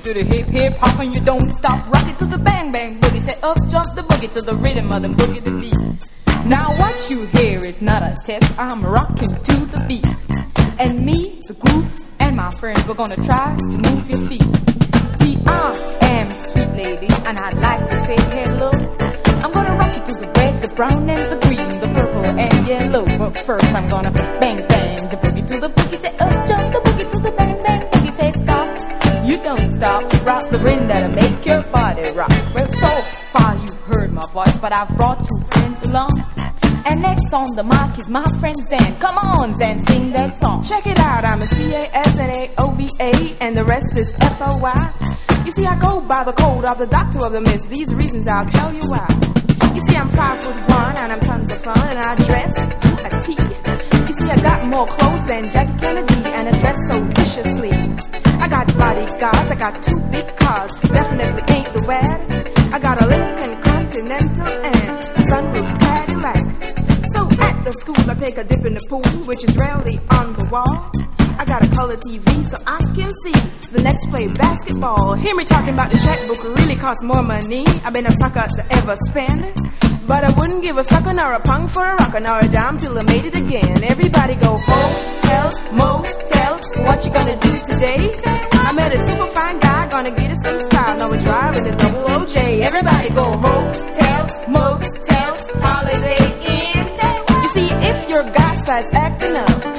to the hip hip hop and you don't stop. Rock it to the bang bang boogie. Say up jump the boogie to the rhythm of the boogie the beat. Now what you hear is not a test. I'm rocking to the beat. And me, the group, and my friends, we're gonna try to move your feet. See, I am sweet ladies, and I'd like to say hello. I'm gonna rock you to the red, the brown, and the green, the purple, and yellow. But first I'm gonna bang bang the boogie to the boogie. Say up jump the boogie to the bang bang boogie. Say stop, you don't stop. Rock the rhythm that'll make your body rock. Well, so far you've heard my voice, but I've brought two friends along. And next on the mic is my friend Zan. Come on, Zan, sing that song. Check it out, I'm a C-A-S-N-A-O-V-A, and the rest is F-O-Y. You see, I go by the code of the doctor of the mist. These reasons I'll tell you why. You see, I'm 5'1", and I'm tons of fun, and I dress to a T. You see, I got more clothes than Jackie Kennedy, and I dress so viciously. I got bodyguards, I got 2 big cars, definitely ain't the wad. I got a Lincoln Continental and a sunroof Cadillac. So at the school I take a dip in the pool, which is rarely on the wall. I got a color TV so I can see the next play basketball. Hear me talking about the checkbook, really costs more money. I've been a sucker to ever spend, but I wouldn't give a sucker nor a punk for a rocker nor a dime till I made it again. Everybody go hotel, motel, what you gonna do today? I met a super fine guy, gonna get us some style. Now we're driving the double OJ. Everybody go hotel, motel, holiday inn. You see, if your guy starts acting up,